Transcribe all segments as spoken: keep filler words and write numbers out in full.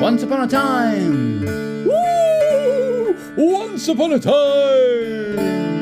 Once upon a time. Woo! Once upon a time.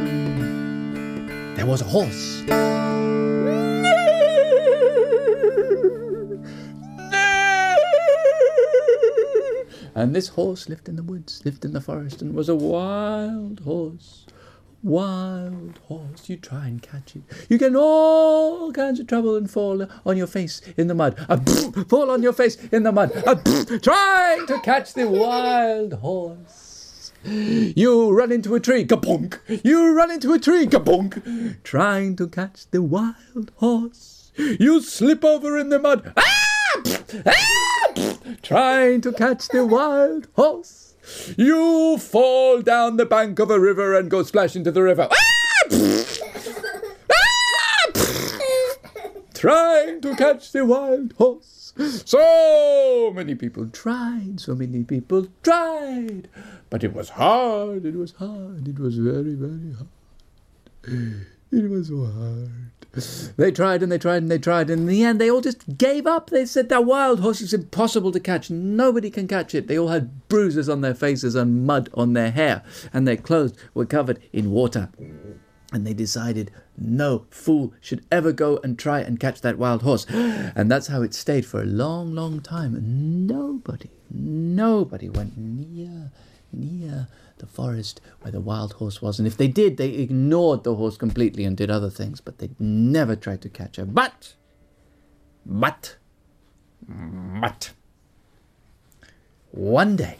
There was a horse. And this horse lived in the woods, lived in the forest, and was a wild horse. Wild horse, you try and catch it. You get in all kinds of trouble and fall on your face in the mud. Uh, fall on your face in the mud. Uh, trying to catch the wild horse. You run into a tree, kabonk. You run into a tree, kabonk. Trying to catch the wild horse. You slip over in the mud. Ah! Ah! Trying to catch the wild horse. You fall down the bank of a river and go splash into the river. Ah! Ah! Trying to catch the wild horse. So many people tried, so many people tried. But it was hard, it was hard, it was very, very hard. It was so hard. They tried and they tried and they tried, and in the end they all just gave up. They said that wild horse is impossible to catch. Nobody can catch it. They all had bruises on their faces and mud on their hair, and their clothes were covered in water. And they decided no fool should ever go and try and catch that wild horse. And that's how it stayed for a long, long time. And nobody, nobody went near, near the forest where the wild horse was. And if they did, they ignored the horse completely and did other things, but they never tried to catch her. But, but, but, one day,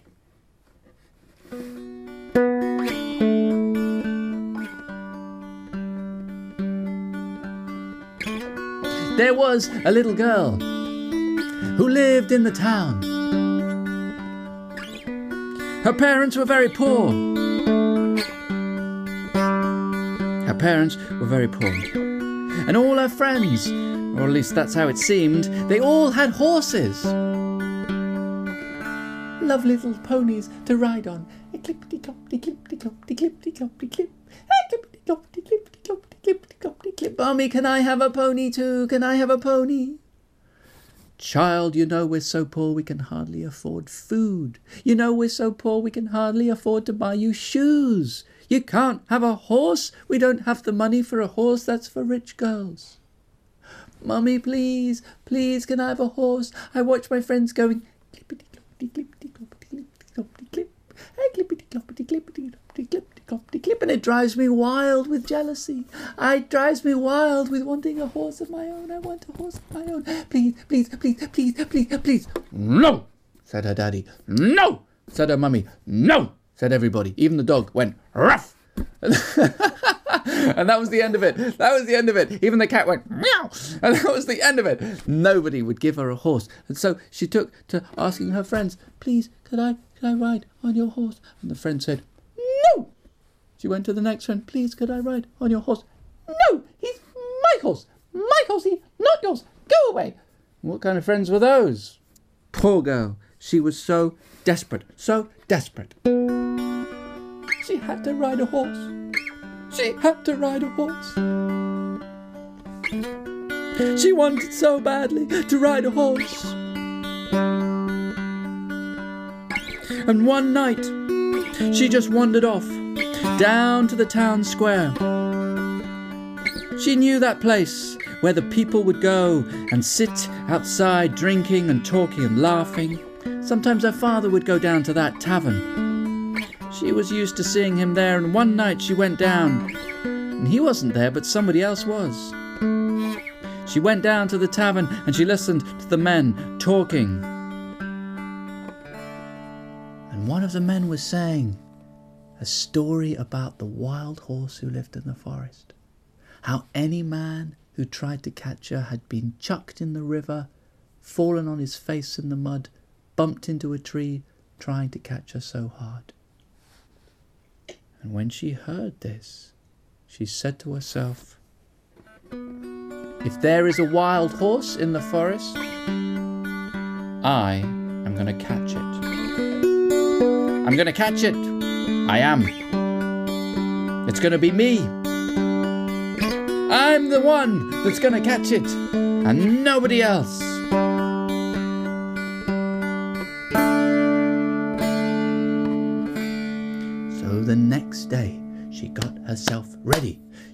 there was a little girl who lived in the town. Her parents were very poor. Her parents were very poor. And all her friends, or at least that's how it seemed, they all had horses. Lovely little ponies to ride on. A clippity-cloppity-clippity-cloppity-clippity-cloppity-clip. A clippity-cloppity-clippity-cloppity-clip. Mommy, can I have a pony too? Can I have a pony? Child, you know we're so poor we can hardly afford food. You know we're so poor we can hardly afford to buy you shoes. You can't have a horse. We don't have the money for a horse. That's for rich girls. Mummy, please, please, can I have a horse? I watch my friends going clippity-cloppity-clippity-cloppity-clippity-cloppity-clip. Clippity-cloppity-clippity-cloppity-clippity-cloppity-clip. And it drives me wild with jealousy. It drives me wild with wanting a horse of my own. I want a horse of my own. Please, please, please, please, please, please. No, said her daddy. No, said her mummy. No, said everybody. Even the dog went ruff. And that was the end of it. That was the end of it. Even the cat went meow. And that was the end of it. Nobody would give her a horse. And so she took to asking her friends, please, could I, could I ride on your horse? And the friend said, no. She went to the next friend, please, could I ride on your horse? No, he's my horse. My horsey, not yours. Go away. What kind of friends were those? Poor girl. She was so desperate, so desperate. She had to ride a horse. She had to ride a horse. She wanted so badly to ride a horse. And one night, she just wandered off, down to the town square. She knew that place where the people would go and sit outside drinking and talking and laughing. Sometimes her father would go down to that tavern. She was used to seeing him there, and one night she went down, and he wasn't there, but somebody else was. She went down to the tavern and she listened to the men talking. And one of the men was saying a story about the wild horse who lived in the forest. How any man who tried to catch her had been chucked in the river, fallen on his face in the mud, bumped into a tree, trying to catch her so hard. And when she heard this, she said to herself, if there is a wild horse in the forest, I am going to catch it. I'm going to catch it. I am. It's going to be me. I'm the one that's going to catch it, and nobody else.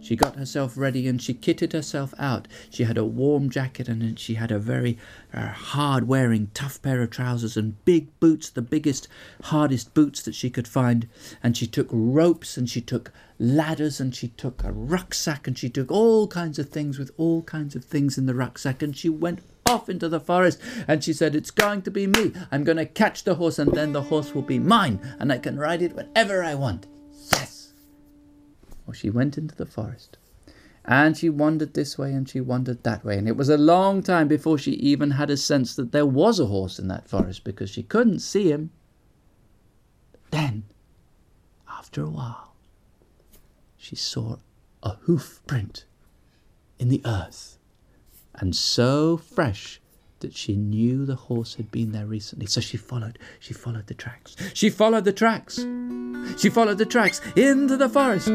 She got herself ready and she kitted herself out. She had a warm jacket and she had a very uh, hard-wearing, tough pair of trousers and big boots, the biggest, hardest boots that she could find. And she took ropes and she took ladders and she took a rucksack and she took all kinds of things with all kinds of things in the rucksack, and she went off into the forest and she said, it's going to be me. I'm going to catch the horse and then the horse will be mine and I can ride it whenever I want. Yes! Well, she went into the forest and she wandered this way and she wandered that way, and it was a long time before she even had a sense that there was a horse in that forest because she couldn't see him. But then, after a while, she saw a hoof print in the earth, and so fresh that she knew the horse had been there recently. So she followed, she followed the tracks. She followed the tracks. She followed the tracks into the forest.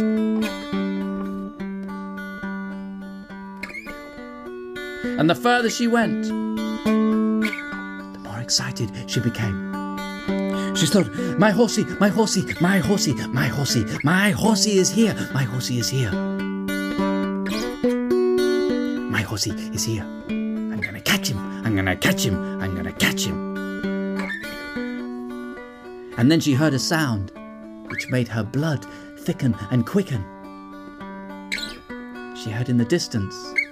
And the further she went, the more excited she became. She thought, my horsey, my horsey, my horsey, my horsey, my horsey is here, my horsey is here. My horsey is here. I'm going to catch him, I'm going to catch him, I'm going to catch him. And then she heard a sound which made her blood thicken and quicken. She heard in the distance,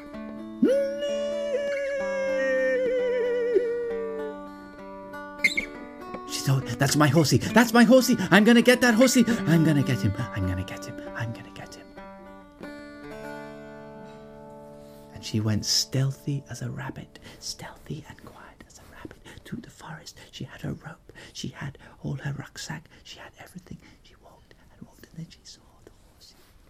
she thought, that's my horsey, that's my horsey, I'm going to get that horsey, I'm going to get him, I'm going to get him, I'm going to get him. And she went stealthy as a rabbit, stealthy and quiet as a rabbit, through the forest. She had her rope, she had all her rucksack, she had everything. She walked and walked, and then she saw the horsey.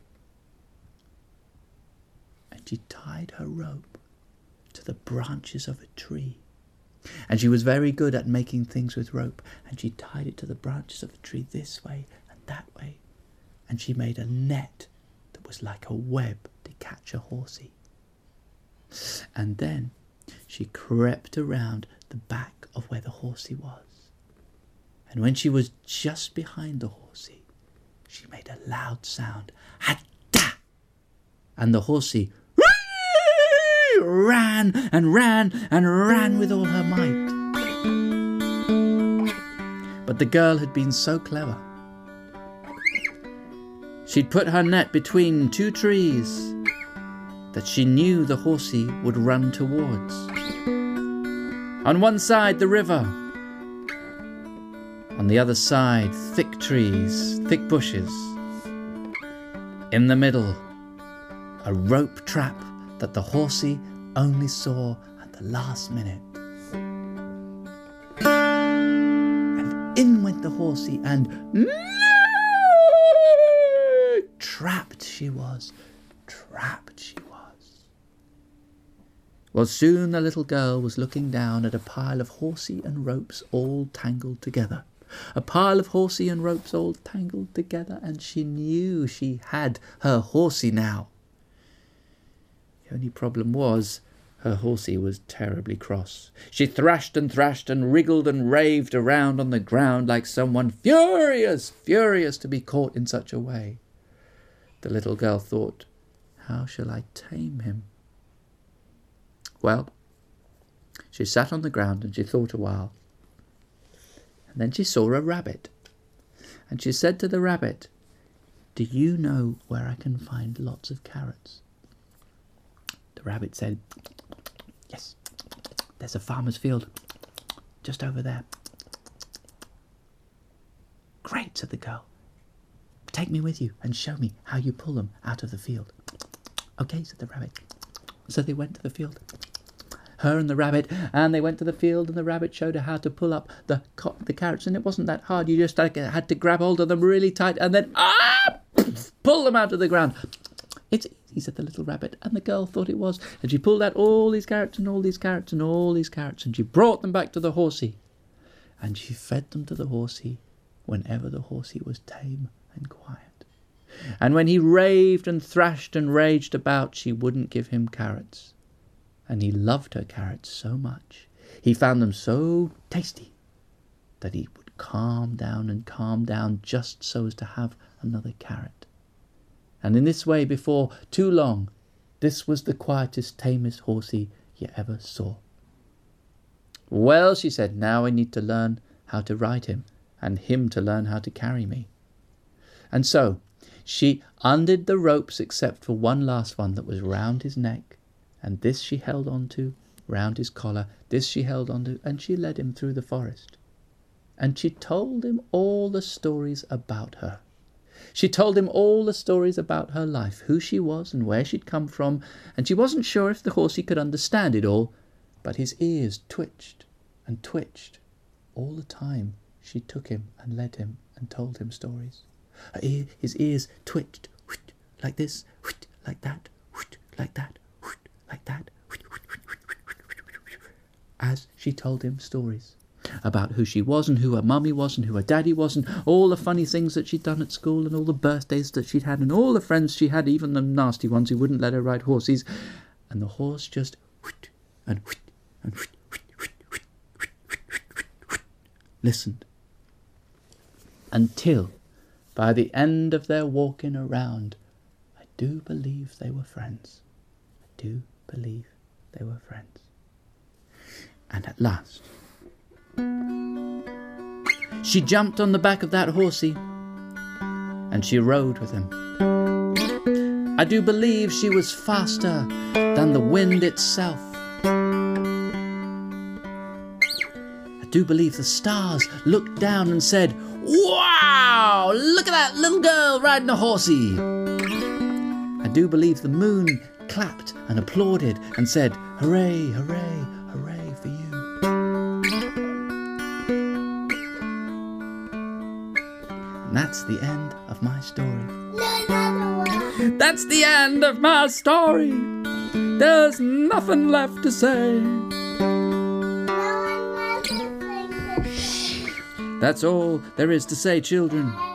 And she tied her rope to the branches of a tree. And she was very good at making things with rope, and she tied it to the branches of a tree this way and that way. And she made a net that was like a web to catch a horsey. And then she crept around the back of where the horsey was. And when she was just behind the horsey, she made a loud sound, ha-da! And the horsey ran and ran and ran with all her might. But the girl had been so clever. She'd put her net between two trees that she knew the horsey would run towards. On one side, the river. On the other side, thick trees, thick bushes. In the middle, a rope trap that the horsey only saw at the last minute. And in went the horsey, and trapped she was, trapped she was. Well, soon the little girl was looking down at a pile of horsey and ropes all tangled together. A pile of horsey and ropes all tangled together, and she knew she had her horsey now. The only problem was, her horsey was terribly cross. She thrashed and thrashed and wriggled and raved around on the ground like someone furious, furious to be caught in such a way. The little girl thought, how shall I tame him? Well, she sat on the ground and she thought a while. And then she saw a rabbit. And she said to the rabbit, do you know where I can find lots of carrots? The rabbit said, yes, there's a farmer's field just over there. Great, said the girl. Take me with you and show me how you pull them out of the field. Okay, said the rabbit. So they went to the field. Her and the rabbit, and they went to the field, and the rabbit showed her how to pull up the the carrots, and it wasn't that hard. You just had to grab hold of them really tight and then ah, pull them out of the ground. It's easy, said the little rabbit, and the girl thought it was. And she pulled out all these carrots and all these carrots and all these carrots, and she brought them back to the horsey. And she fed them to the horsey whenever the horsey was tame and quiet. And when he raved and thrashed and raged about, she wouldn't give him carrots. And he loved her carrots so much, he found them so tasty, that he would calm down and calm down just so as to have another carrot. And in this way, before too long, this was the quietest, tamest horsey you ever saw. Well, she said, now I need to learn how to ride him, and him to learn how to carry me. And so she undid the ropes except for one last one that was round his neck, and this she held on to, round his collar, this she held on to, and she led him through the forest. And she told him all the stories about her. She told him all the stories about her life, who she was and where she'd come from, and she wasn't sure if the horsey could understand it all, but his ears twitched and twitched all the time she took him and led him and told him stories. Her ear, his ears twitched, whoosh, like this, whoosh, like that, whoosh, like that, whoosh, like that, whoosh, whoosh, whoosh, whoosh, whoosh, whoosh, whoosh, as she told him stories about who she was and who her mummy was and who her daddy was and all the funny things that she'd done at school and all the birthdays that she'd had and all the friends she had, even the nasty ones who wouldn't let her ride horses. And the horse just whoosh, and whoosh, and whoosh, whoosh, whoosh, whoosh, whoosh, whoosh, whoosh, whoosh, listened. Until, by the end of their walking around, I do believe they were friends. I do believe they were friends. And at last, she jumped on the back of that horsey, and she rode with him. I do believe she was faster than the wind itself. I do believe the stars looked down and said, "Wow, look at that little girl riding a horsey." I do believe the moon clapped and applauded and said, "Hooray, hooray, hooray for you." And that's the end of my story. That's the end of my story. There's nothing left to say. That's all there is to say, children.